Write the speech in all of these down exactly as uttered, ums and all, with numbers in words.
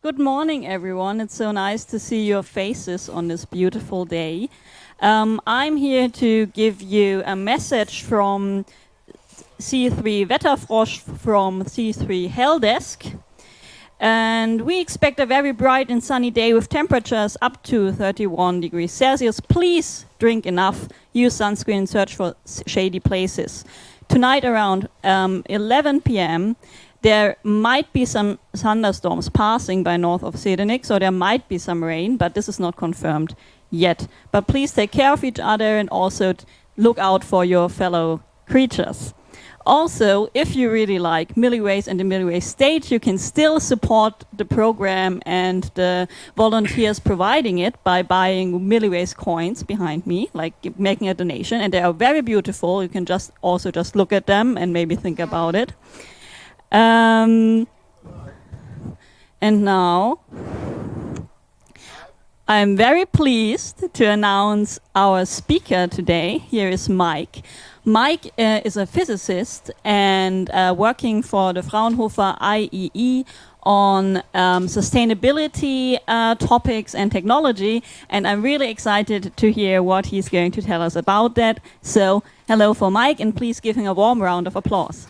Good morning, everyone. It's so nice to see your faces on this beautiful day. Um, I'm here to give you a message from C three Wetterfrosch from C three Helpdesk. And we expect a very bright and sunny day with temperatures up to thirty-one degrees Celsius. Please drink enough, use sunscreen, search for shady places. Tonight around um, eleven p m there might be some thunderstorms passing by north of Sedenik, so there might be some rain, but this is not confirmed yet. But please take care of each other and also look out for your fellow creatures. Also, if you really like Milliways and the Milliway stage, you can still support the program and the volunteers providing it by buying Milliways coins behind me, like making a donation. And they are very beautiful. You can just also just look at them and maybe think about it. Um, and now, I'm very pleased to announce our speaker today. Here is Mike. Mike uh, is a physicist and uh, working for the Fraunhofer I E E on um, sustainability uh, topics and technology, and I'm really excited to hear what he's going to tell us about that. So, hello for Mike, and please give him a warm round of applause.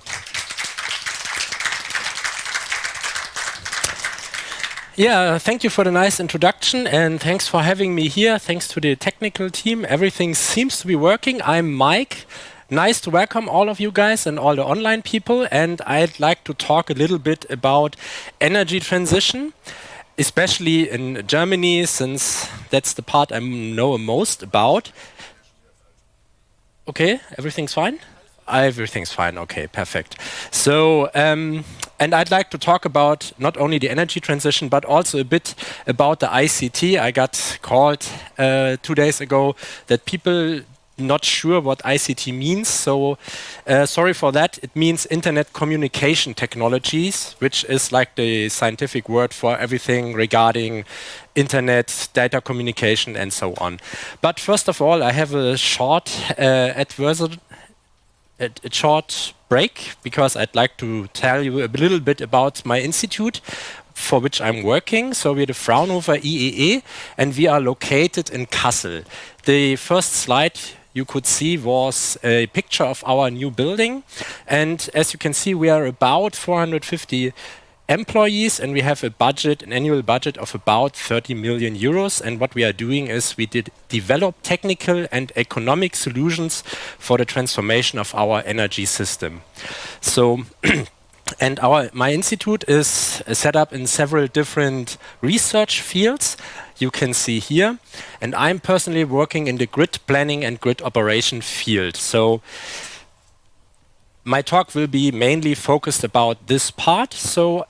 Yeah, thank you for the nice introduction, and thanks for having me here. Thanks to the technical team. Everything seems to be working. I'm Mike. Nice to welcome all of you guys and all the online people, and I'd like to talk a little bit about energy transition, especially in Germany, since that's the part I know most about. Okay, everything's fine? Everything's fine. Okay, perfect. So, um, and I'd like to talk about not only the energy transition, but also a bit about the I C T. I got called uh, two days ago that people not sure what I C T means. So, uh, sorry for that. It means Internet Communication Technologies, which is like the scientific word for everything regarding Internet, data communication, and so on. But first of all, I have a short uh, adversary. A, a short break, because I'd like to tell you a little bit about my institute for which I'm working. So we're the Fraunhofer I E E, and we are located in Kassel. The first slide you could see was a picture of our new building, and as you can see, we are about four hundred fifty employees, and we have a budget, an annual budget of about thirty million euros. And what we are doing is we did develop technical and economic solutions for the transformation of our energy system. So, and our my institute is uh, set up in several different research fields. You can see here, and I'm personally working in the grid planning and grid operation field. So, my talk will be mainly focused about this part. So,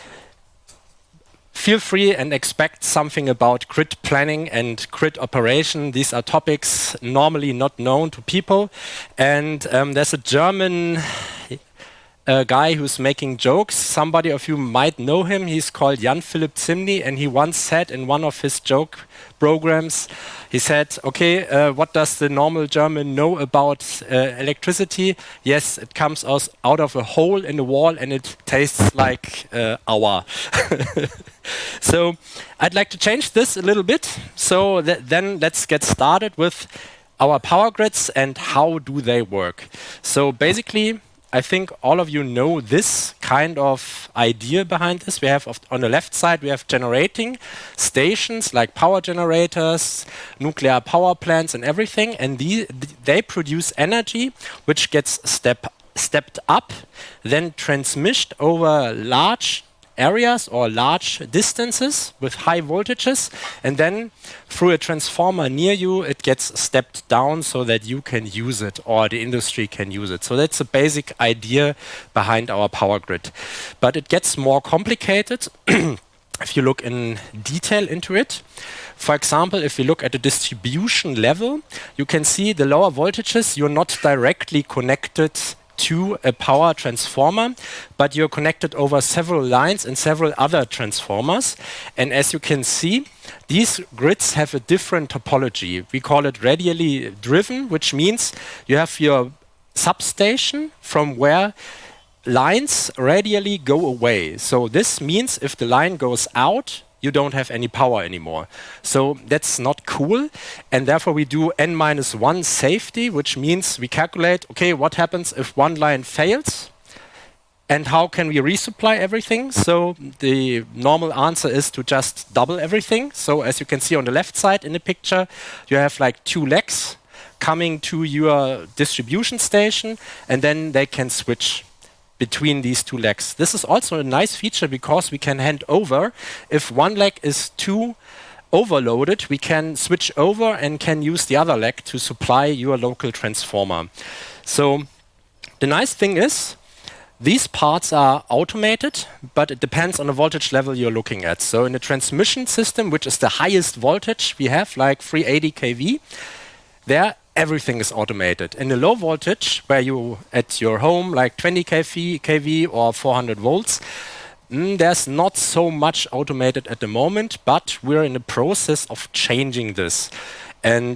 feel free and expect something about grid planning and grid operation. These are topics normally not known to people. And um, there's a German uh, guy who's making jokes. Somebody of you might know him. He's called Jan Philipp Zimny, and he once said in one of his joke programs, he said, okay, uh, what does the normal German know about uh, electricity? Yes, it comes aus, out of a hole in the wall and it tastes like uh, awa. So I'd like to change this a little bit. So th then let's get started with our power grids and how do they work. So basically, I think all of you know this kind of idea behind this. We have, on the left side, we have generating stations like power generators, nuclear power plants and everything. And the, they produce energy which gets step, stepped up, then transmitted over large areas or large distances with high voltages, and then through a transformer near you it gets stepped down so that you can use it or the industry can use it. So that's the basic idea behind our power grid. But it gets more complicated if you look in detail into it. For example, if you look at the distribution level, you can see the lower voltages, you're not directly connected to a power transformer, but you're connected over several lines and several other transformers. And as you can see, these grids have a different topology. We call it radially driven, which means you have your substation from where lines radially go away. So this means if the line goes out, you don't have any power anymore. So that's not cool. And therefore we do n minus one safety, which means we calculate, okay, what happens if one line fails? And how can we resupply everything? So the normal answer is to just double everything. So as you can see on the left side in the picture, you have like two legs coming to your distribution station, and then they can switch between these two legs. This is also a nice feature because we can hand over. If one leg is too overloaded, we can switch over and can use the other leg to supply your local transformer. So the nice thing is, these parts are automated, but it depends on the voltage level you're looking at. So in the transmission system, which is the highest voltage we have, like three eighty k V, there everything is automated. In the low voltage, where you at your home, like twenty k V or four hundred volts, mm, there's not so much automated at the moment, but we're in the process of changing this. And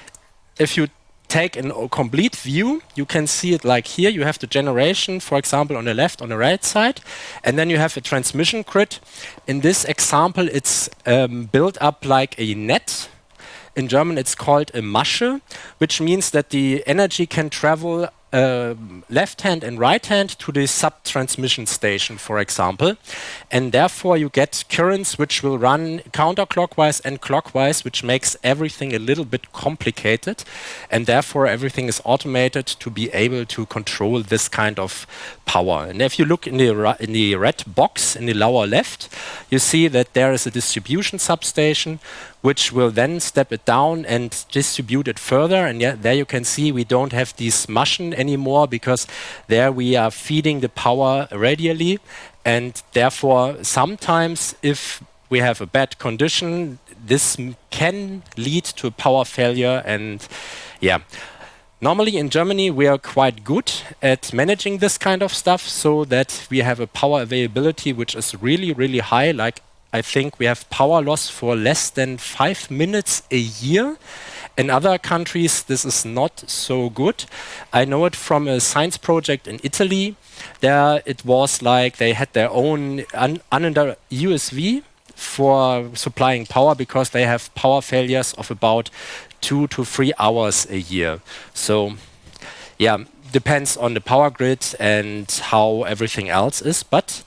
if you take a complete view, you can see it like here. You have the generation, for example, on the left, on the right side, and then you have a transmission grid. In this example, it's um, built up like a net. In German, it's called a Masche, which means that the energy can travel uh, left hand and right hand to the sub-transmission station, for example. And therefore, you get currents which will run counterclockwise and clockwise, which makes everything a little bit complicated. And therefore, everything is automated to be able to control this kind of power. And if you look in the, in the red box in the lower left, you see that there is a distribution substation which will then step it down and distribute it further. And yeah, there you can see we don't have these Maschen anymore, because there we are feeding the power radially. And therefore, sometimes if we have a bad condition, this can lead to a power failure. And yeah, normally in Germany, we are quite good at managing this kind of stuff, so that we have a power availability which is really, really high. Like, I think we have power loss for less than five minutes a year. In other countries, this is not so good. I know it from a science project in Italy. There it was like they had their own un under U S V for supplying power, because they have power failures of about two to three hours a year. So, yeah, depends on the power grid and how everything else is. But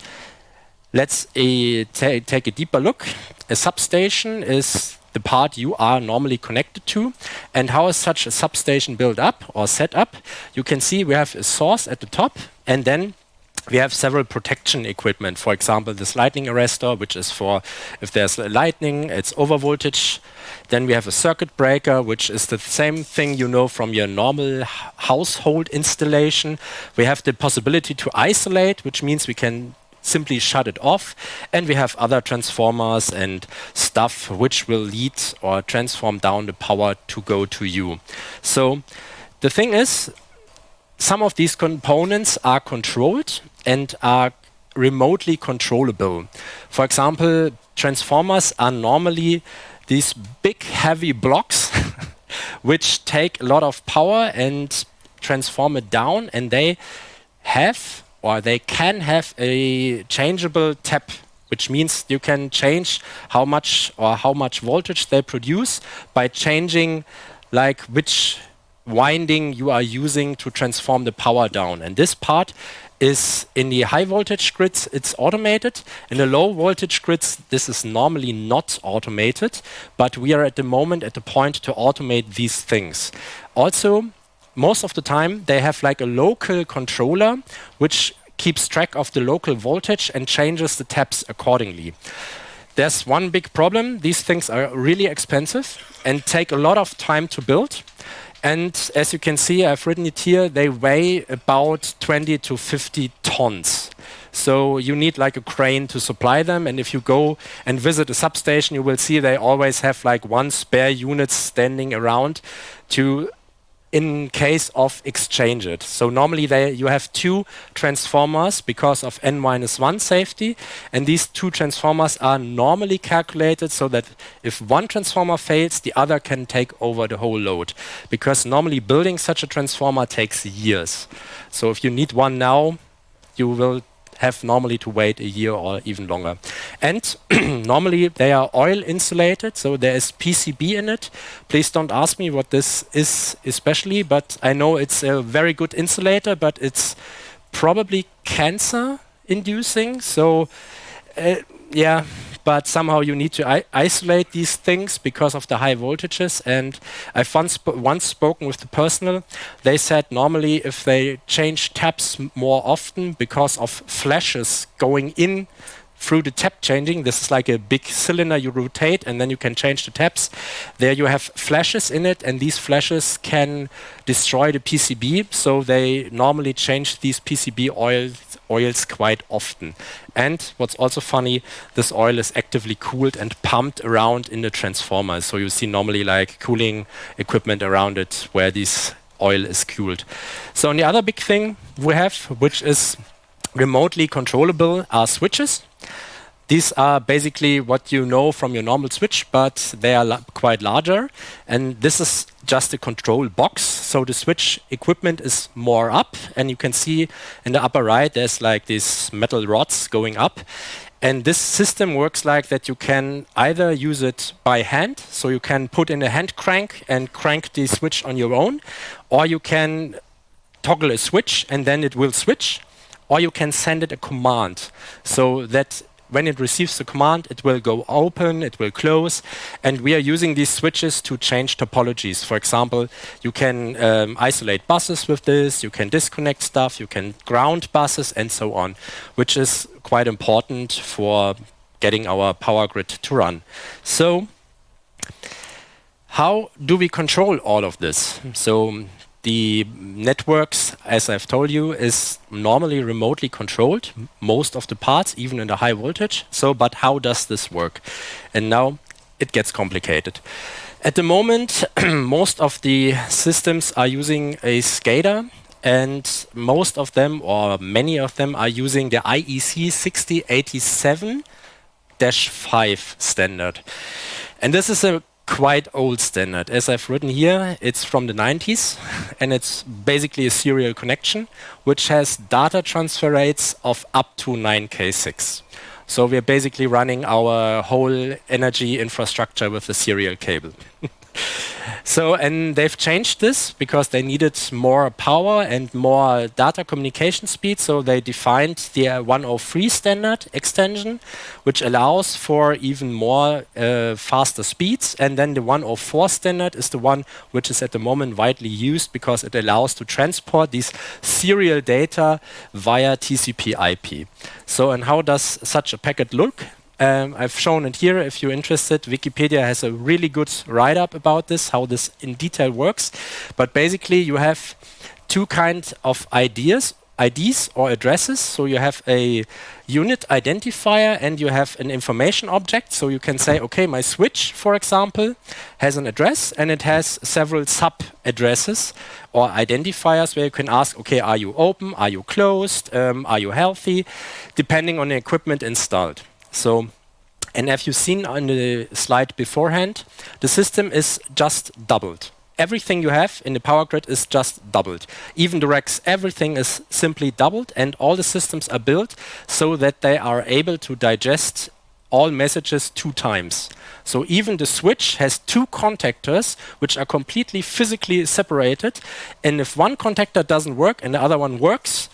let's uh, ta take a deeper look. A substation is the part you are normally connected to. And how is such a substation built up or set up? You can see we have a source at the top, and then we have several protection equipment. For example, this lightning arrestor, which is for if there's lightning, it's over voltage. Then we have a circuit breaker, which is the same thing you know from your normal household installation. We have the possibility to isolate, which means we can simply shut it off. And we have other transformers and stuff which will lead or transform down the power to go to you. So the thing is, some of these components are controlled and are remotely controllable. For example, transformers are normally these big heavy blocks which take a lot of power and transform it down, and they have or they can have a changeable tap, which means you can change how much or how much voltage they produce by changing like which winding you are using to transform the power down. And this part is in the high voltage grids, it's automated. In the low voltage grids, this is normally not automated, but we are at the moment at the point to automate these things. Also, most of the time, they have like a local controller which keeps track of the local voltage and changes the taps accordingly. There's one big problem. These things are really expensive and take a lot of time to build. And as you can see, I've written it here, they weigh about twenty to fifty tons. So you need like a crane to supply them. And if you go and visit a substation, you will see they always have like one spare unit standing around to in case of exchange it. So normally they, you have two transformers because of n minus one safety, and these two transformers are normally calculated so that if one transformer fails, the other can take over the whole load. Because normally building such a transformer takes years. So if you need one now, you will have normally to wait a year or even longer. And normally they are oil insulated, so there is P C B in it. Please don't ask me what this is especially, but I know it's a very good insulator, but it's probably cancer inducing. So uh, yeah, but somehow you need to I isolate these things because of the high voltages. And I've once, sp once spoken with the personnel. They said normally if they change taps more often because of flashes going in through the tap changing, this is like a big cylinder you rotate and then you can change the taps. There you have flashes in it, and these flashes can destroy the P C B, so they normally change these P C B oils, oils quite often. And what's also funny, this oil is actively cooled and pumped around in the transformer, so you see normally like cooling equipment around it where this oil is cooled. So and the other big thing we have, which is remotely controllable, are switches. These are basically what you know from your normal switch, but they are quite larger. And this is just a control box. So the switch equipment is more up. And you can see in the upper right, there's like these metal rods going up. And this system works like that you can either use it by hand. So you can put in a hand crank and crank the switch on your own. Or you can toggle a switch and then it will switch. Or you can send it a command so that when it receives the command, it will go open, it will close, and we are using these switches to change topologies. For example, you can um, isolate buses with this, you can disconnect stuff, you can ground buses, and so on, which is quite important for getting our power grid to run. So, how do we control all of this? So, the networks, as I've told you, is normally remotely controlled, most of the parts, even in the high voltage. So, but how does this work? And now it gets complicated. At the moment, most of the systems are using a SCADA, and most of them, or many of them, are using the I E C sixty eighty-seven dash five standard. And this is a quite old standard. As I've written here, it's from the nineties, and it's basically a serial connection, which has data transfer rates of up to nine K six. So we're basically running our whole energy infrastructure with a serial cable. So, and they've changed this because they needed more power and more data communication speed. So they defined the one oh three standard extension, which allows for even more uh, faster speeds. And then the one oh four standard is the one which is at the moment widely used because it allows to transport these serial data via T C P I P. So, and how does such a packet look? Um, I've shown it here if you're interested. Wikipedia has a really good write-up about this, how this in detail works. But basically you have two kinds of ideas, I Ds or addresses. So you have a unit identifier and you have an information object. So you can say, okay, my switch, for example, has an address and it has several sub-addresses or identifiers where you can ask, okay, are you open, are you closed, um, are you healthy, depending on the equipment installed. So, and as you've seen on the slide beforehand, the system is just doubled. Everything you have in the power grid is just doubled. Even the racks, everything is simply doubled, and all the systems are built so that they are able to digest all messages two times. So even the switch has two contactors which are completely physically separated, and if one contactor doesn't work and the other one works,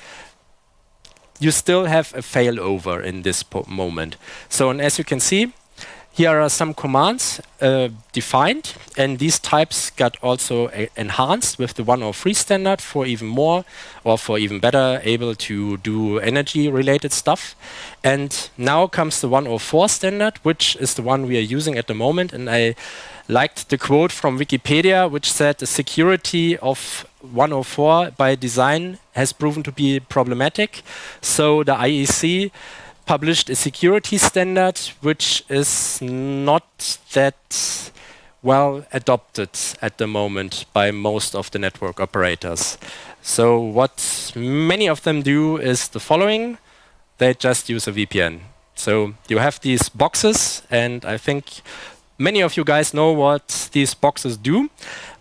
you still have a failover in this moment. So, and as you can see, here are some commands uh, defined, and these types got also enhanced with the one oh three standard for even more, or for even better able to do energy-related stuff. And now comes the one oh four standard, which is the one we are using at the moment. And I liked the quote from Wikipedia, which said the security of one oh four by design has proven to be problematic. So the I E C published a security standard which is not that well adopted at the moment by most of the network operators. So what many of them do is the following: they just use a V P N. So you have these boxes, and I think many of you guys know what these boxes do.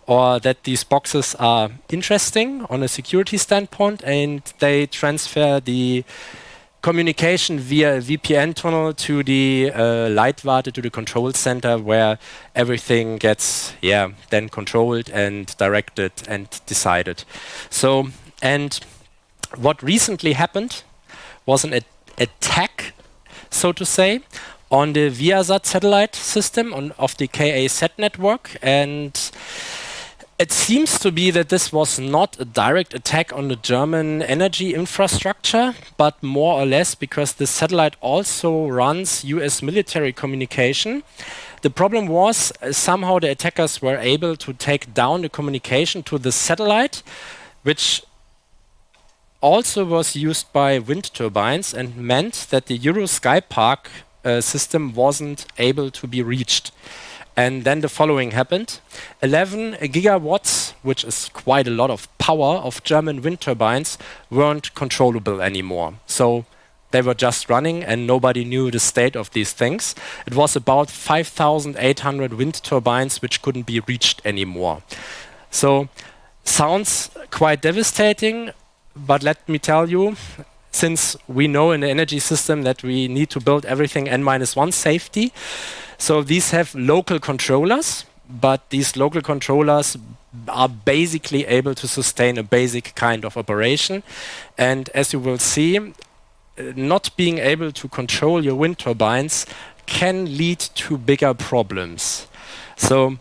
or that these boxes are interesting on a security standpoint, and they transfer the communication via a V P N tunnel to the uh, Leitwarte, to the control center, where everything gets, yeah, then controlled and directed and decided. So, and what recently happened was an at attack, so to say, on the Viasat satellite system on, of the K A S A T network, and it seems to be that this was not a direct attack on the German energy infrastructure, but more or less because the satellite also runs U S military communication. The problem was uh, somehow the attackers were able to take down the communication to the satellite, which also was used by wind turbines and meant that the Euro Sky Park uh, system wasn't able to be reached. And then the following happened. eleven gigawatts, which is quite a lot of power, of German wind turbines weren't controllable anymore. So they were just running and nobody knew the state of these things. It was about five thousand eight hundred wind turbines which couldn't be reached anymore. So sounds quite devastating, but let me tell you, since we know in the energy system that we need to build everything N minus one safety, so these have local controllers, but these local controllers are basically able to sustain a basic kind of operation. And as you will see, uh, not being able to control your wind turbines can lead to bigger problems. So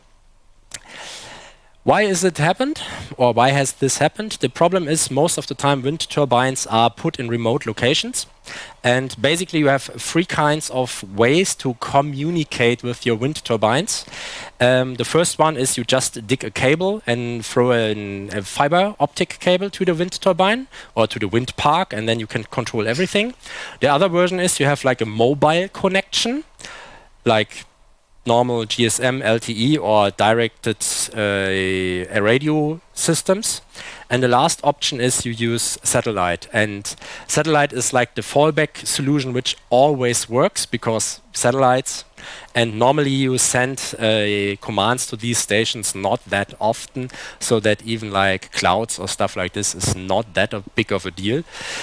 why is it happened, or why has this happened? The problem is most of the time wind turbines are put in remote locations, and basically you have three kinds of ways to communicate with your wind turbines. Um, the first one is you just dig a cable and throw an, a fiber optic cable to the wind turbine or to the wind park, and then you can control everything. The other version is you have like a mobile connection, like normal G S M, L T E, or directed uh, radio systems. And the last option is you use satellite. And satellite is like the fallback solution which always works, because satellites, and normally you send uh, commands to these stations not that often, so that even like clouds or stuff like this is not that a big of a deal.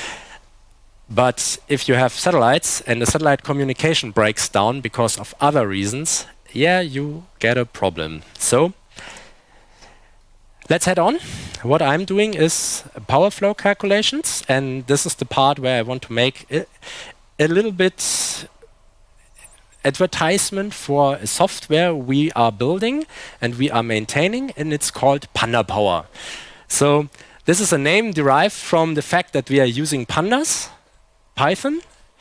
But if you have satellites and the satellite communication breaks down because of other reasons, yeah, you get a problem. So let's head on. What I'm doing is power flow calculations, and this is the part where I want to make a, a little bit advertisement for a software we are building and we are maintaining, and it's called PandaPower. So this is a name derived from the fact that we are using pandas, Python,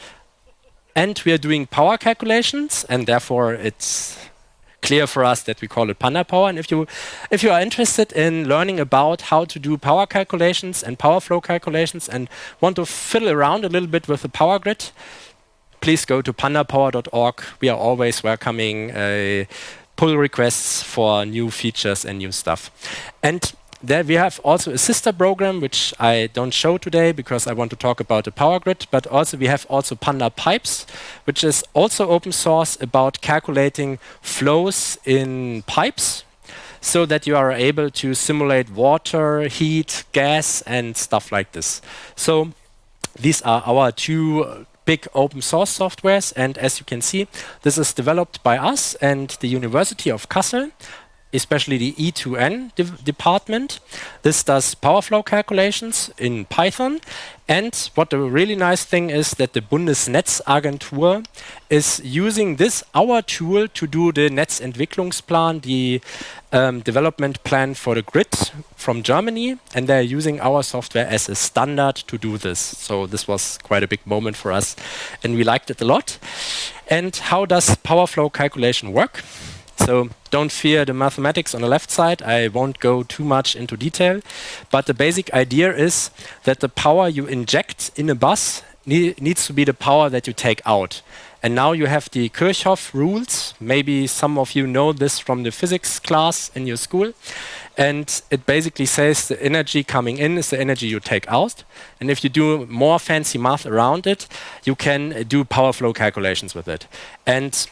and we are doing power calculations, and therefore it's clear for us that we call it PandaPower. And if you if you are interested in learning about how to do power calculations and power flow calculations and want to fiddle around a little bit with the power grid, please go to pandapower dot org. We are always welcoming uh, pull requests for new features and new stuff. And there we have also a sister program, which I don't show today because I want to talk about the power grid, but also we have also PandaPipes, which is also open source, about calculating flows in pipes so that you are able to simulate water, heat, gas, and stuff like this. So these are our two big open source softwares, and as you can see, this is developed by us and the University of Kassel, especially the E two N de department. This does power flow calculations in Python. And what the really nice thing is that the Bundesnetzagentur is using this, our tool, to do the Netzentwicklungsplan, the um, development plan for the grid from Germany. And they're using our software as a standard to do this. So this was quite a big moment for us, and we liked it a lot. And how does power flow calculation work? So don't fear the mathematics on the left side. I won't go too much into detail. But the basic idea is that the power you inject in a bus ne needs to be the power that you take out. And now you have the Kirchhoff rules. Maybe some of you know this from the physics class in your school. And it basically says the energy coming in is the energy you take out. And if you do more fancy math around it, you can do power flow calculations with it. And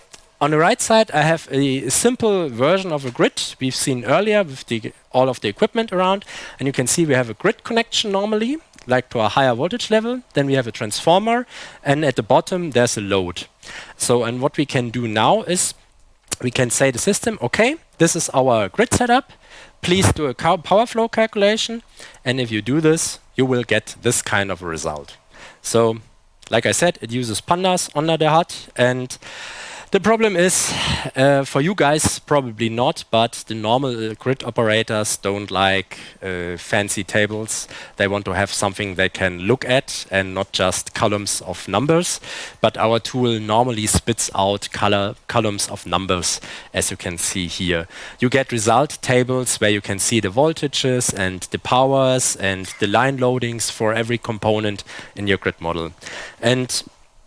On the right side, I have a simple version of a grid we've seen earlier with the, all of the equipment around. And you can see we have a grid connection normally, like to a higher voltage level. Then we have a transformer. And at the bottom, there's a load. So, and what we can do now is we can say to the system, OK, this is our grid setup. Please do a power flow calculation. And if you do this, you will get this kind of a result. So, like I said, it uses pandas under the H U D. And the problem is, uh, for you guys, probably not, but the normal uh, grid operators don't like uh, fancy tables. They want to have something they can look at and not just columns of numbers. But our tool normally spits out color columns of numbers, as you can see here. You get result tables where you can see the voltages and the powers and the line loadings for every component in your grid model. And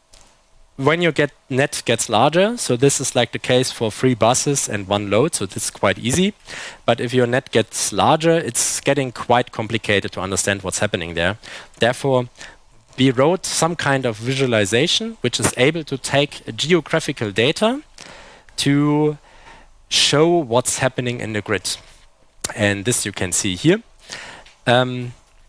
when your get net gets larger, so this is like the case for three buses and one load, so this is quite easy. But if your net gets larger, it's getting quite complicated to understand what's happening there. Therefore, we wrote some kind of visualization which is able to take geographical data to show what's happening in the grid. And this you can see here. Um,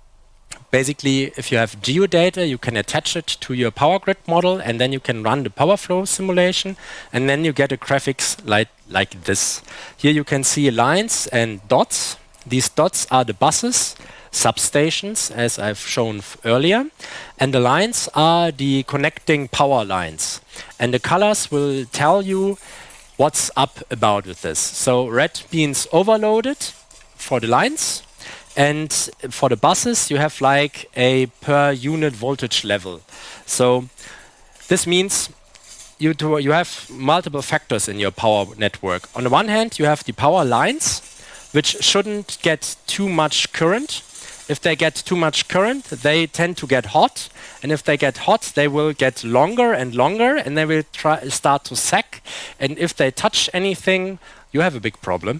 Basically, if you have geodata, you can attach it to your power grid model, and then you can run the power flow simulation, and then you get a graphics like, like this. Here you can see lines and dots. These dots are the buses, substations, as I've shown earlier, and the lines are the connecting power lines. And the colors will tell you what's up about with this. So red means overloaded for the lines. And for the buses, you have like a per unit voltage level. So this means you, do, you have multiple factors in your power network. On the one hand, you have the power lines, which shouldn't get too much current. If they get too much current, they tend to get hot. And if they get hot, they will get longer and longer, and they will try, start to sag. And if they touch anything, you have a big problem.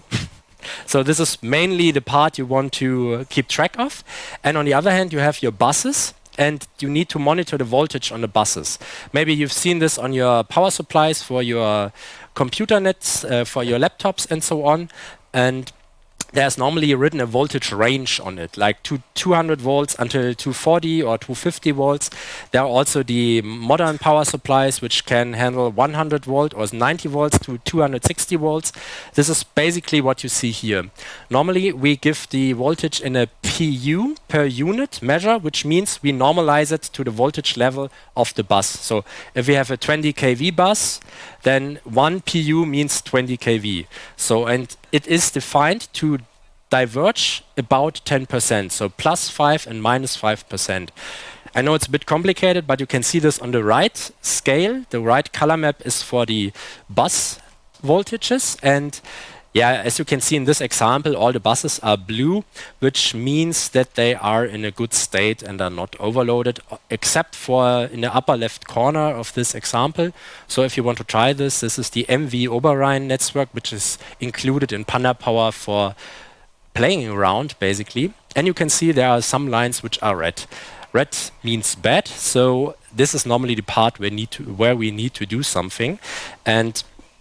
So this is mainly the part you want to uh, keep track of. And on the other hand, you have your buses, and you need to monitor the voltage on the buses. Maybe you've seen this on your power supplies for your computer nets, uh, for your laptops and so on. And there's normally written a voltage range on it, like to two hundred volts until two forty or two fifty volts. There are also the modern power supplies which can handle one hundred volt or ninety volts to two hundred sixty volts. This is basically what you see here. Normally we give the voltage in a P U, per unit measure, which means we normalize it to the voltage level of the bus. So if we have a twenty k V bus, then one P U means twenty k V. So, and it is defined to diverge about ten percent, so plus five and minus five percent. I know it's a bit complicated, but you can see this on the right scale. The right color map is for the bus voltages, and yeah, as you can see in this example, all the buses are blue, which means that they are in a good state and are not overloaded, except for in the upper left corner of this example. So if you want to try this, this is the M V Oberrhein network, which is included in Panda Power for playing around, basically. And you can see there are some lines which are red. Red means bad, so this is normally the part where, need to, where we need to do something. And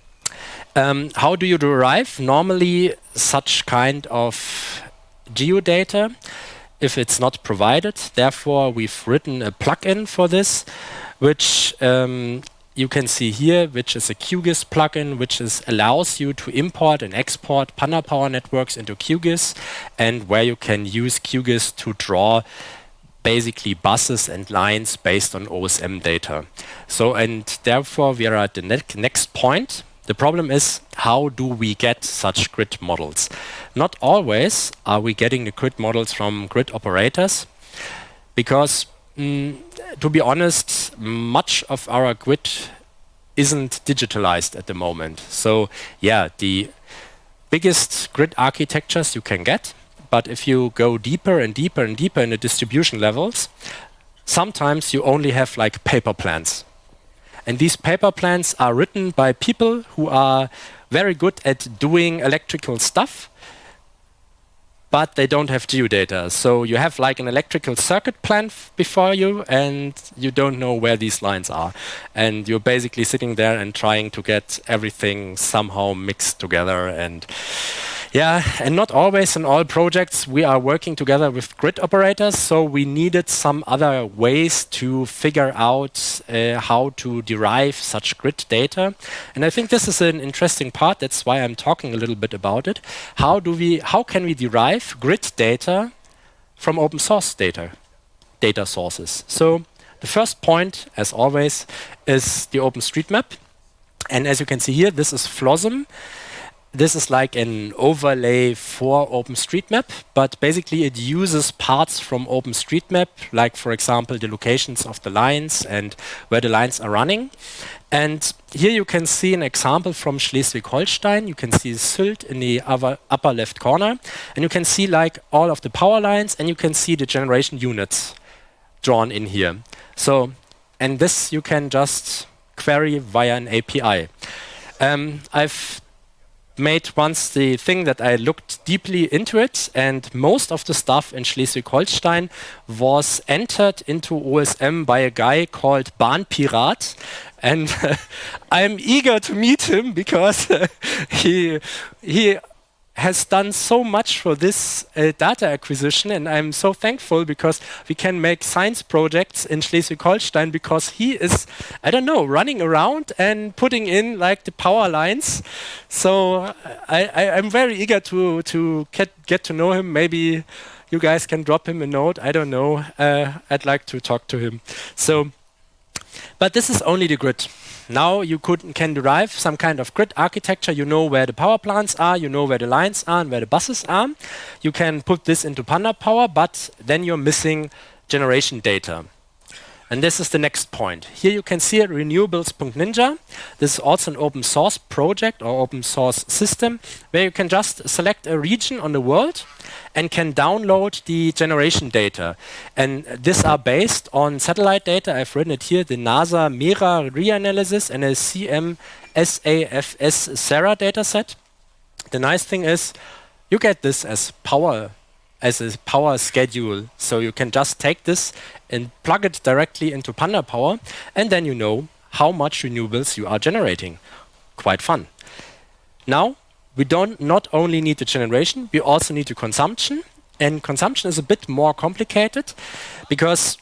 Um, how do you derive normally such kind of geodata if it's not provided? Therefore, we've written a plugin for this, which um, you can see here, which is a QGIS plugin, which is allows you to import and export Panda Power networks into QGIS, and where you can use QGIS to draw basically buses and lines based on O S M data. So, and therefore, we are at the ne next point. The problem is, how do we get such grid models? Not always are we getting the grid models from grid operators, because mm, to be honest, much of our grid isn't digitalized at the moment. So yeah, the biggest grid architectures you can get, but if you go deeper and deeper and deeper in the distribution levels, sometimes you only have like paper plans. And these paper plans are written by people who are very good at doing electrical stuff. but they don't have geodata. So you have like an electrical circuit plan before you, and you don't know where these lines are. And you're basically sitting there and trying to get everything somehow mixed together. And yeah, and not always in all projects we are working together with grid operators, so we needed some other ways to figure out uh, how to derive such grid data. And I think this is an interesting part, that's why I'm talking a little bit about it. How do we, how can we derive grid data from open source data, data sources? So the first point, as always, is the OpenStreetMap. And as you can see here, this is FLOSSEM. This is like an overlay for OpenStreetMap, but basically it uses parts from OpenStreetMap, like for example the locations of the lines and where the lines are running. And here you can see an example from Schleswig-Holstein. You can see Sylt in the upper, upper left corner, and you can see like all of the power lines, and you can see the generation units drawn in here. So, and this you can just query via an A P I. Um, I've made once the thing that I looked deeply into it, and most of the stuff in Schleswig-Holstein was entered into O S M by a guy called Bahnpirat, and uh, I'm eager to meet him because uh, he he has done so much for this uh, data acquisition, and I'm so thankful because we can make science projects in Schleswig-Holstein because he is, I don't know, running around and putting in like the power lines. So I, I, I'm very eager to, to get, get to know him. Maybe you guys can drop him a note, I don't know. Uh, I'd like to talk to him. So, but this is only the grid. Now you could, can derive some kind of grid architecture. You know where the power plants are, you know where the lines are and where the buses are. You can put this into PandaPower, but then you're missing generation data. And this is the next point. Here you can see it, renewables.ninja. This is also an open source project or open source system where you can just select a region on the world and can download the generation data. And these are based on satellite data. I've written it here, the NASA MERA reanalysis and a C M S A F S SARA dataset. The nice thing is you get this as power as a power schedule. So you can just take this and plug it directly into PandaPower, and then you know how much renewables you are generating. Quite fun. Now, we don't not only need the generation, we also need the consumption. And consumption is a bit more complicated because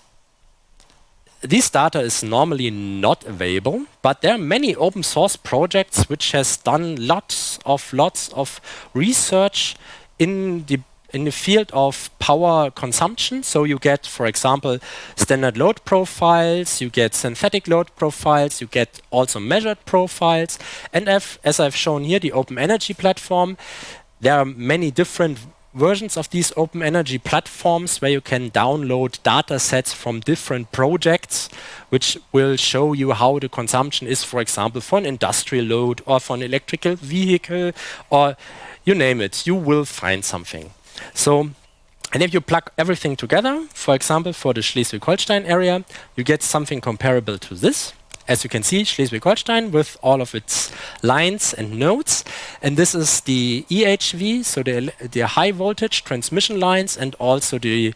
this data is normally not available, but there are many open source projects which has done lots of lots of research in the in the field of power consumption. So you get, for example, standard load profiles, you get synthetic load profiles, you get also measured profiles. And if, as I've shown here, the Open Energy platform, there are many different versions of these open energy platforms where you can download data sets from different projects, which will show you how the consumption is, for example, for an industrial load or for an electrical vehicle, or you name it, you will find something. So, and if you plug everything together, for example, for the Schleswig-Holstein area, you get something comparable to this. As you can see, Schleswig-Holstein with all of its lines and nodes. And this is the E H V, so the, the high voltage transmission lines, and also the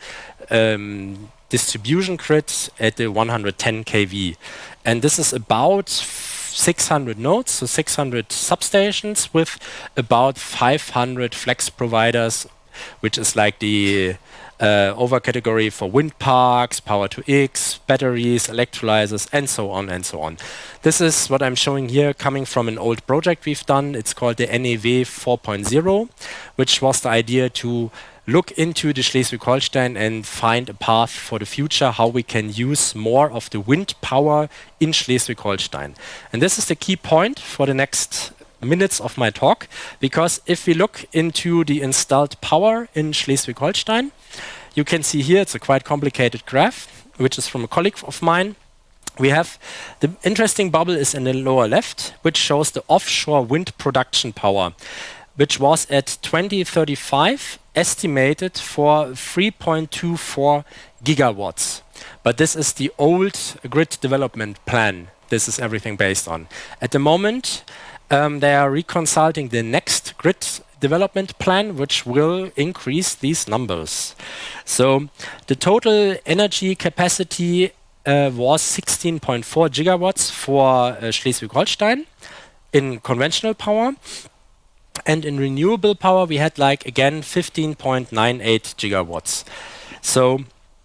um, distribution grid at the one hundred ten K V. And this is about six hundred nodes, so six hundred substations with about five hundred flex providers, which is like the uh, over category for wind parks, power to X, batteries, electrolyzers, and so on and so on. This is what I'm showing here coming from an old project we've done. It's called the N E W four point oh, which was the idea to look into the Schleswig-Holstein and find a path for the future, how we can use more of the wind power in Schleswig-Holstein. And this is the key point for the next minutes of my talk, because if we look into the installed power in Schleswig-Holstein, you can see here it's a quite complicated graph, which is from a colleague of mine. We have the interesting bubble is in the lower left, which shows the offshore wind production power, which was at twenty thirty-five estimated for three point two four gigawatts. But this is the old grid development plan. This is everything based on. At the moment, Um, they are reconsulting the next grid development plan, which will increase these numbers. So the total energy capacity uh, was sixteen point four gigawatts for uh, Schleswig-Holstein in conventional power. And in renewable power, we had like, again, fifteen point nine eight gigawatts. So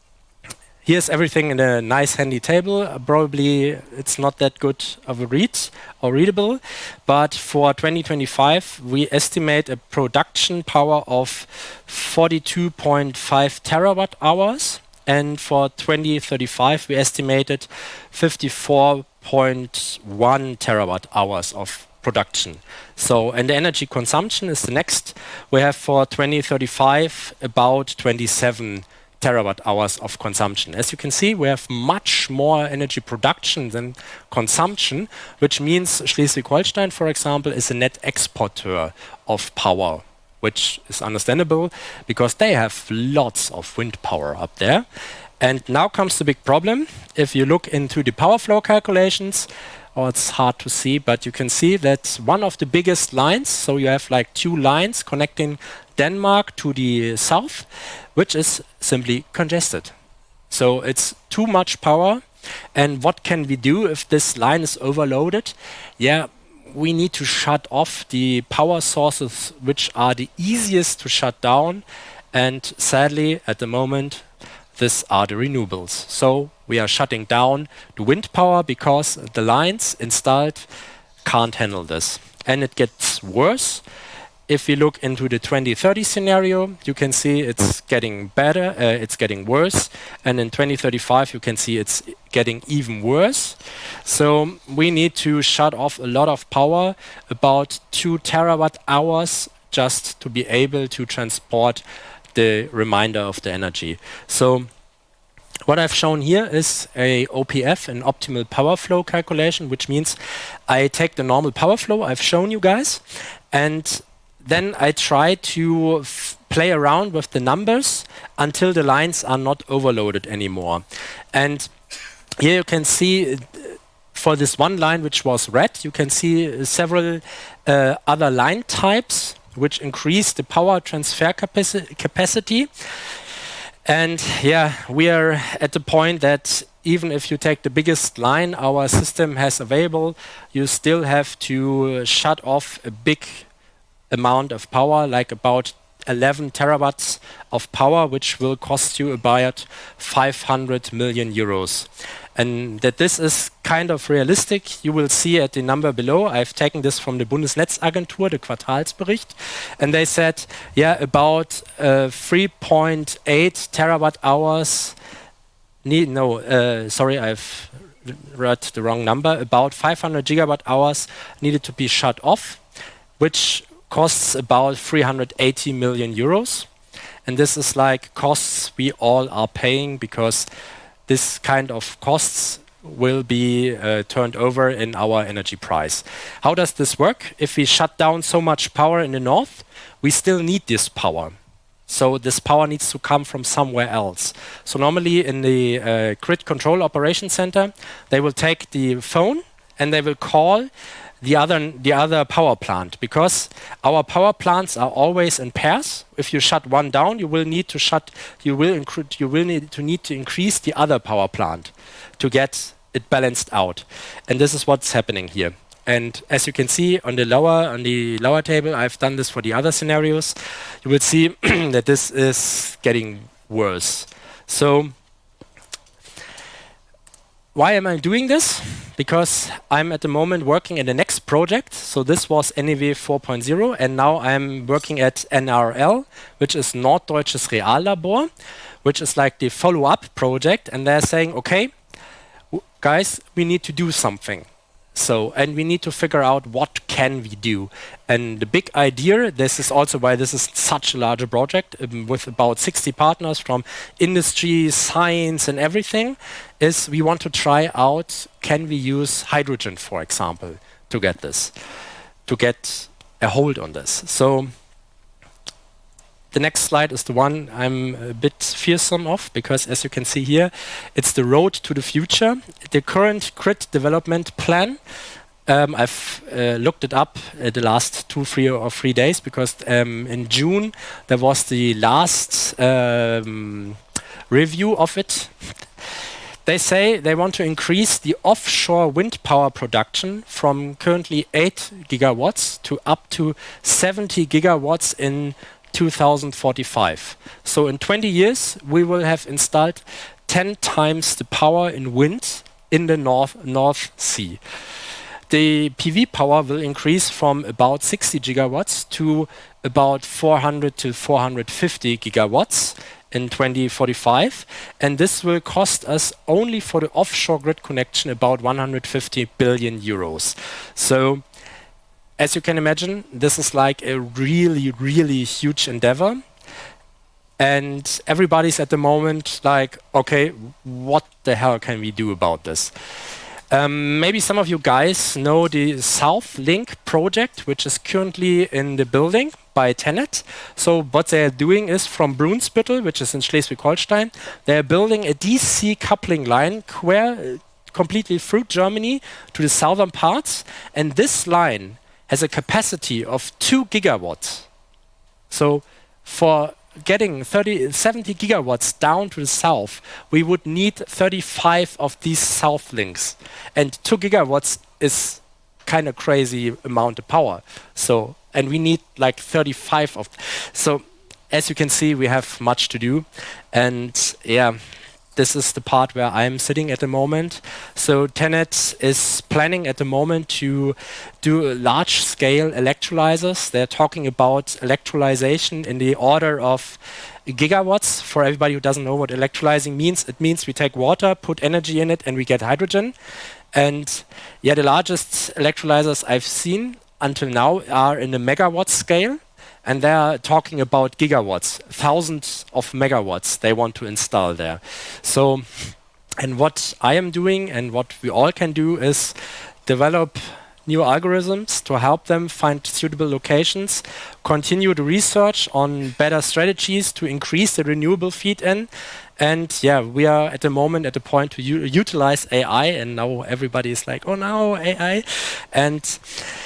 here's everything in a nice handy table. Uh, probably it's not that good of a read or readable, but for twenty twenty-five, we estimate a production power of forty-two point five terawatt hours. And for twenty thirty-five, we estimated fifty-four point one terawatt hours of production. So, and the energy consumption is the next. We have for twenty thirty-five about twenty-seven terawatt hours of consumption. As you can see, we have much more energy production than consumption, which means Schleswig-Holstein, for example, is a net exporter of power, which is understandable because they have lots of wind power up there. And now comes the big problem. If you look into the power flow calculations, oh, it's hard to see, but you can see that one of the biggest lines, so you have like two lines connecting Denmark to the south, which is simply congested. So it's too much power. And what can we do if this line is overloaded? Yeah, we need to shut off the power sources which are the easiest to shut down. And sadly, at the moment, these are the renewables. So we are shutting down the wind power because the lines installed can't handle this. And it gets worse. If we look into the twenty thirty scenario, you can see it's getting better, uh, it's getting worse. And in twenty thirty-five, you can see it's getting even worse. So we need to shut off a lot of power, about two terawatt hours, just to be able to transport the remainder of the energy. So what I've shown here is a O P F, an optimal power flow calculation, which means I take the normal power flow I've shown you guys, and then I try to f play around with the numbers until the lines are not overloaded anymore. And here you can see, uh, for this one line which was red, you can see uh, several uh, other line types which increase the power transfer capaci capacity. And yeah, we are at the point that even if you take the biggest line our system has available, you still have to uh, shut off a big amount of power, like about eleven terawatts of power, which will cost you about five hundred million euros. And that this is kind of realistic, you will see at the number below. I've taken this from the Bundesnetzagentur, the Quartalsbericht, and they said, yeah, about uh, three point eight terawatt hours. Need, no, uh, sorry, I've read the wrong number. About five hundred gigawatt hours needed to be shut off, which costs about three hundred eighty million euros. And this is like costs we all are paying because this kind of costs will be uh, turned over in our energy price. How does this work? If we shut down so much power in the north, we still need this power. So this power needs to come from somewhere else. So normally in the uh, grid control operation center, they will take the phone and they will call the other the other power plant, because our power plants are always in pairs. If you shut one down, you will need to shut you will you will need to need to increase the other power plant to get it balanced out. And this is what's happening here. And as you can see on the lower on the lower table, I've done this for the other scenarios. You will see that this is getting worse. So why am I doing this? Because I'm at the moment working in the next project. So this was N E W four point oh, and now I'm working at N R L, which is Norddeutsches Reallabor, which is like the follow-up project. And they're saying, okay, guys, we need to do something. So, and we need to figure out what can we do. And the big idea, this is also why this is such a large project, um, with about sixty partners from industry, science and everything, is we want to try out, can we use hydrogen, for example, to get this, to get a hold on this. So the next slide is the one I'm a bit fearsome of, because as you can see here, it's the road to the future. The current grid development plan Um, I've uh, looked it up uh, the last two, three or three days because um, in June there was the last um, review of it. They say they want to increase the offshore wind power production from currently eight gigawatts to up to seventy gigawatts in two thousand forty-five. So in twenty years, we will have installed ten times the power in wind in the North, North Sea. The P V power will increase from about sixty gigawatts to about four hundred to four hundred fifty gigawatts in twenty forty-five, and this will cost us only for the offshore grid connection about one hundred fifty billion euros. So, as you can imagine, this is like a really, really huge endeavor, and everybody's at the moment like, okay, what the hell can we do about this? Um, maybe some of you guys know the South Link project, which is currently in the building by TenneT. So what they are doing is from Brunsbüttel, which is in Schleswig-Holstein, they are building a D C coupling line where, uh, completely through Germany to the southern parts. And this line has a capacity of two gigawatts. So for getting thirty, seventy gigawatts down to the south, we would need thirty-five of these South Links. And two gigawatts is kind of crazy amount of power. So, and we need like thirty-five of. So, as you can see, we have much to do. And yeah, this is the part where I'm sitting at the moment. So TenneT is planning at the moment to do large-scale electrolyzers. They're talking about electrolyzation in the order of gigawatts. For everybody who doesn't know what electrolyzing means, it means we take water, put energy in it, and we get hydrogen. And yeah, the largest electrolyzers I've seen until now are in the megawatt scale. And they are talking about gigawatts, thousands of megawatts they want to install there. So, and what I am doing and what we all can do is develop new algorithms to help them find suitable locations, continue the research on better strategies to increase the renewable feed-in. And yeah, we are at the moment at the point to u utilize A I, and now everybody is like, oh no, A I. And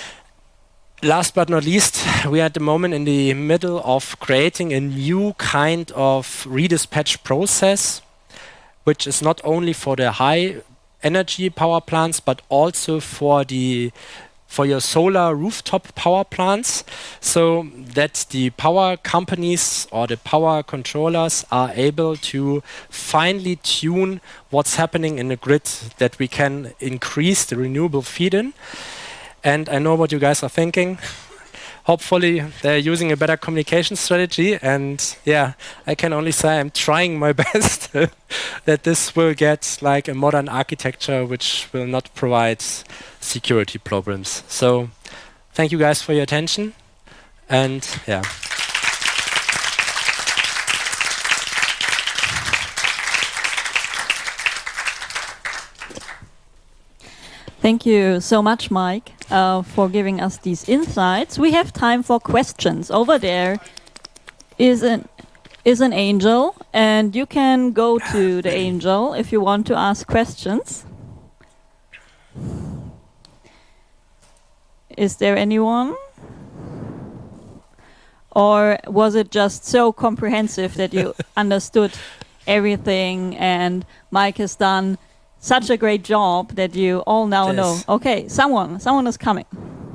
last but not least, we are at the moment in the middle of creating a new kind of redispatch process, which is not only for the high energy power plants, but also for the for your solar rooftop power plants, so that the power companies or the power controllers are able to finely tune what's happening in the grid, that we can increase the renewable feed-in. And I know what you guys are thinking. Hopefully they're using a better communication strategy, and yeah, I can only say I'm trying my best that this will get like a modern architecture which will not provide security problems. So thank you guys for your attention, and yeah. Thank you so much, Mike, uh, for giving us these insights. We have time for questions. Over there is an is an angel, and you can go to the angel if you want to ask questions. Is there anyone? Or was it just so comprehensive that you understood everything, and Mike has done such a great job that you all now Yes. know? Okay, someone, someone is coming.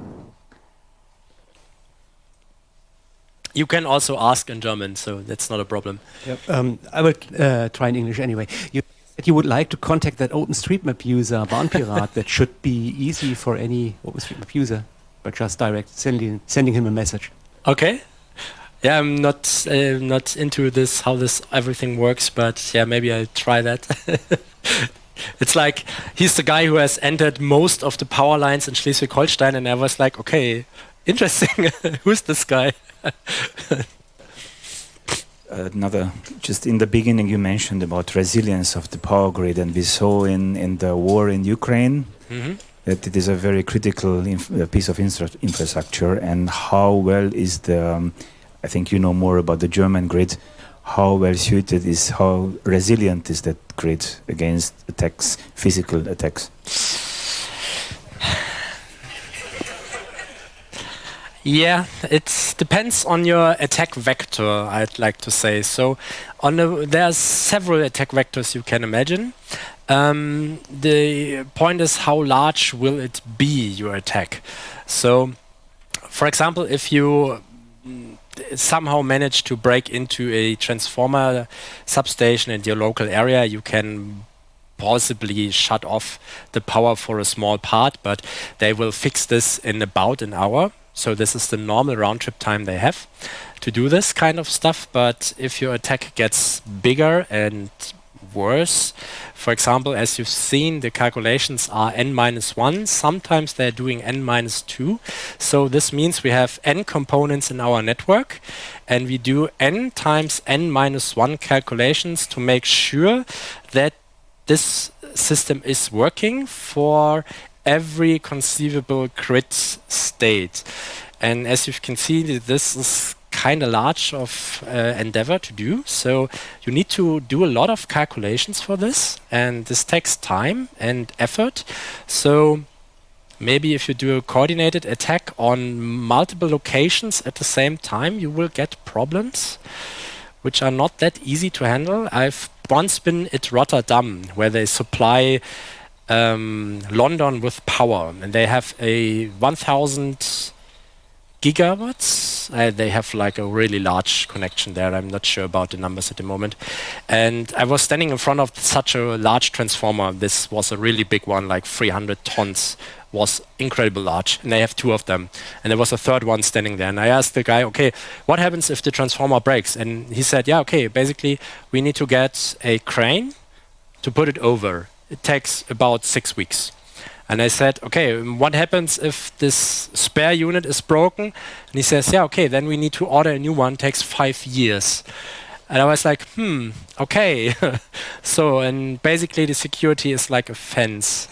You can also ask in German, so that's not a problem. Yep. Um, I will uh, try in English anyway. You said you would like to contact that OpenStreetMap user, Bahnpirat. That should be easy for any OpenStreetMap user, but just direct sending sending him a message. Okay. Yeah, I'm not uh, not into this, how this everything works, but yeah, maybe I'll try that. It's like he's the guy who has entered most of the power lines in Schleswig-Holstein, and I was like, okay, interesting. Who's this guy? Another, just in the beginning, you mentioned about resilience of the power grid, and we saw in, in the war in Ukraine Mm-hmm. that it is a very critical inf uh, piece of infra infrastructure. And how well is the, um, I think you know more about the German grid, how well suited is, how resilient is that grid against attacks, physical attacks? Yeah, it depends on your attack vector, I'd like to say. So on the, there's several attack vectors you can imagine. Um, the point is, how large will it be, your attack? So, for example, if you mm, somehow manage to break into a transformer substation in your local area, you can possibly shut off the power for a small part, but they will fix this in about an hour. So this is the normal round trip time they have to do this kind of stuff. But if your attack gets bigger and worse, for example, as you've seen, the calculations are n minus one. Sometimes they're doing n minus two. So this means we have n components in our network, and we do n times n minus one calculations to make sure that this system is working for every conceivable grid state. And as you can see, this is kind of large of uh, endeavor to do. So you need to do a lot of calculations for this, and this takes time and effort. So maybe if you do a coordinated attack on multiple locations at the same time, you will get problems which are not that easy to handle. I've once been at Rotterdam, where they supply um, London with power, and they have a one thousand gigawatts. Uh, they have like a really large connection there. I'm not sure about the numbers at the moment. And I was standing in front of such a large transformer. This was a really big one, like three hundred tons. Was incredibly large, and they have two of them. And there was a third one standing there. And I asked the guy, okay, what happens if the transformer breaks? And he said, yeah, okay, basically we need to get a crane to put it over. It takes about six weeks. And I said, okay, what happens if this spare unit is broken? And he says, yeah, okay, then we need to order a new one. It takes five years. And I was like, hmm, okay. So, and basically the security is like a fence.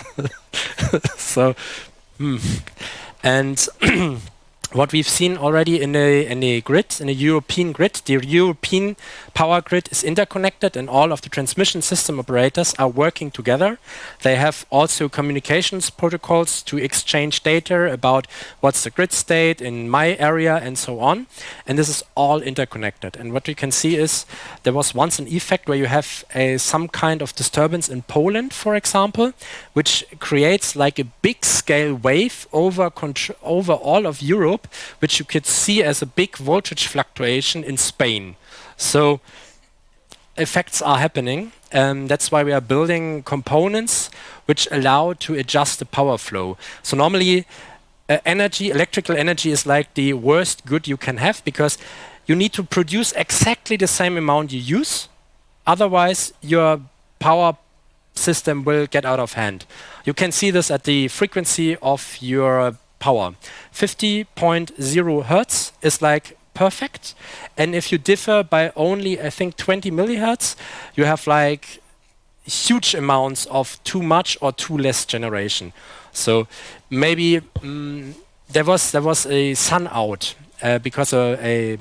So, hmm. And what we've seen already in the in the grid, in the European grid, the European power grid is interconnected, and all of the transmission system operators are working together. They have also communications protocols to exchange data about what's the grid state in my area and so on. And this is all interconnected. And what we can see is there was once an effect where you have a, some kind of disturbance in Poland, for example, which creates like a big scale wave over over all of Europe, which you could see as a big voltage fluctuation in Spain. So effects are happening. Um, that's why we are building components which allow to adjust the power flow. So normally uh, energy, electrical energy is like the worst good you can have, because you need to produce exactly the same amount you use. Otherwise, your power system will get out of hand. You can see this at the frequency of your power. fifty point zero hertz is like perfect. And if you differ by only, I think, twenty millihertz, you have like huge amounts of too much or too less generation. So maybe um, there was there was a sun out uh, because of a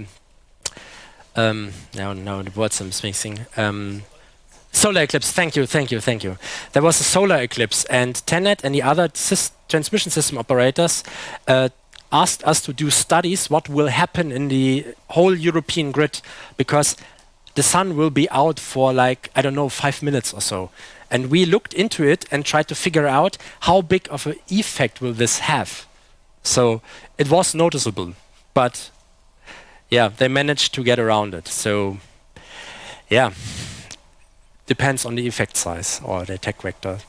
um, no no the words I'm mixing. Um, Solar eclipse, thank you, thank you, thank you. There was a solar eclipse, and TenneT and the other sys transmission system operators uh, asked us to do studies what will happen in the whole European grid, because the sun will be out for like, I don't know, five minutes or so. And we looked into it and tried to figure out how big of an effect will this have. So it was noticeable, but yeah, they managed to get around it. So yeah. Depends on the effect size or the attack vector.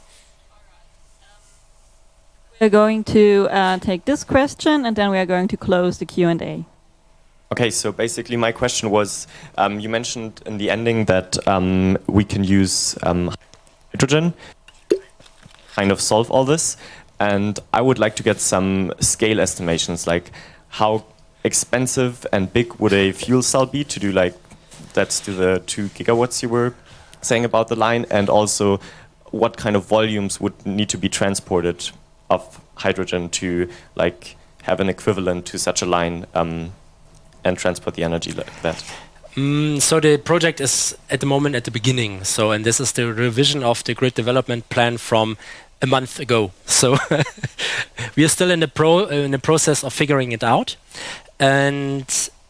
We're going to uh, take this question, and then we are going to close the Q and A. Okay, so basically my question was, um, you mentioned in the ending that um, we can use um, hydrogen to kind of solve all this. And I would like to get some scale estimations, like how expensive and big would a fuel cell be to do, like, that's to the two gigawatts you were saying about the line, and also what kind of volumes would need to be transported of hydrogen to like have an equivalent to such a line um, and transport the energy like that. Mm, so the project is at the moment at the beginning. So, and this is the revision of the grid development plan from a month ago. So we are still in the pro uh, in the process of figuring it out. And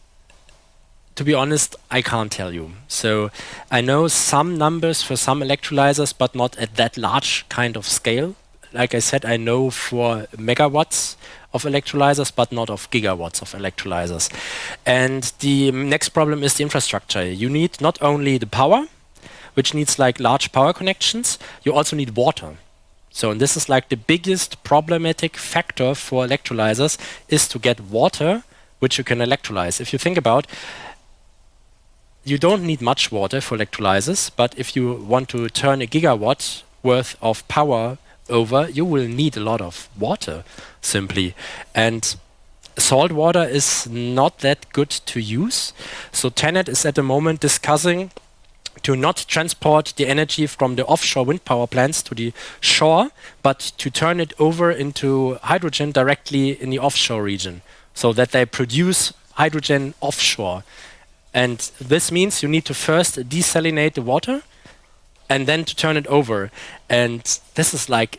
to be honest, I can't tell you. So I know some numbers for some electrolyzers, but not at that large kind of scale. Like I said, I know for megawatts of electrolyzers, but not of gigawatts of electrolyzers. And the next problem is the infrastructure. You need not only the power, which needs like large power connections, you also need water. So and this is like the biggest problematic factor for electrolyzers is to get water, which you can electrolyze. If you think about, you don't need much water for electrolyzers, but if you want to turn a gigawatt worth of power over, you will need a lot of water, simply. And salt water is not that good to use. So TenneT is at the moment discussing to not transport the energy from the offshore wind power plants to the shore, but to turn it over into hydrogen directly in the offshore region, so that they produce hydrogen offshore. And this means you need to first desalinate the water and then to turn it over. And this is like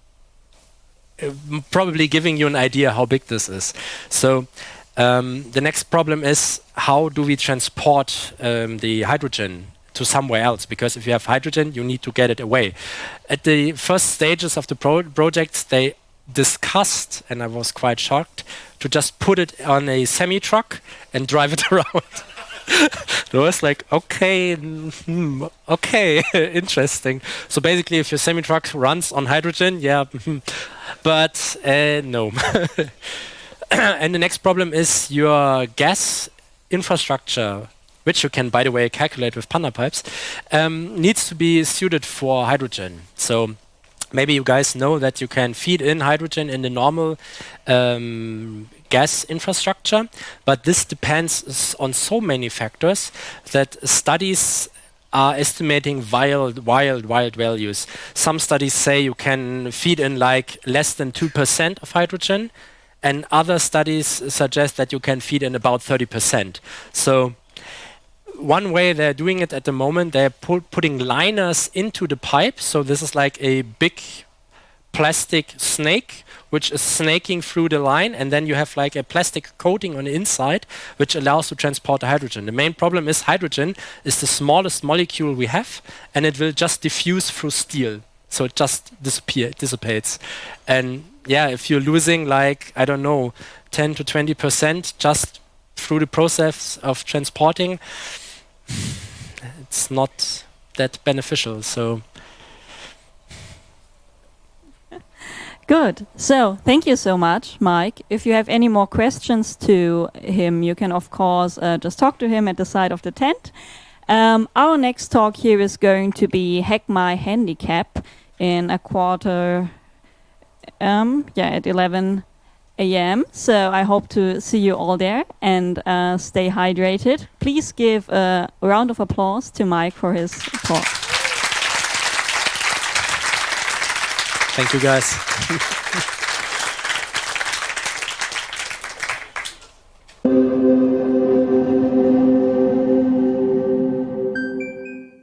uh, probably giving you an idea how big this is. So um, the next problem is, how do we transport um, the hydrogen to somewhere else? Because if you have hydrogen, you need to get it away. At the first stages of the pro projects, they discussed, and I was quite shocked, to just put it on a semi-truck and drive it around. So I was like, okay, mm, okay, interesting. So basically, if your semi-truck runs on hydrogen, yeah, but uh, no. And the next problem is your gas infrastructure, which you can, by the way, calculate with Panda pipes, um, needs to be suited for hydrogen. So maybe you guys know that you can feed in hydrogen in the normal um, gas infrastructure, but this depends on so many factors that studies are estimating wild, wild, wild values. Some studies say you can feed in like less than two percent of hydrogen, and other studies suggest that you can feed in about thirty percent. So one way they're doing it at the moment, they're pu putting liners into the pipe. So this is like a big plastic snake which is snaking through the line, and then you have like a plastic coating on the inside which allows to transport the hydrogen. The main problem is hydrogen is the smallest molecule we have, and it will just diffuse through steel. So it just disappear, dissipates. And yeah, if you're losing like, I don't know, ten to twenty percent just through the process of transporting, it's not that beneficial. So good. So thank you so much, Mike. If you have any more questions to him, you can of course uh, just talk to him at the side of the tent. Um, our next talk here is going to be Hack My Handicap in a quarter, um, yeah, at eleven A M So I hope to see you all there, and uh, stay hydrated. Please give a round of applause to Mike for his talk. thank you, guys.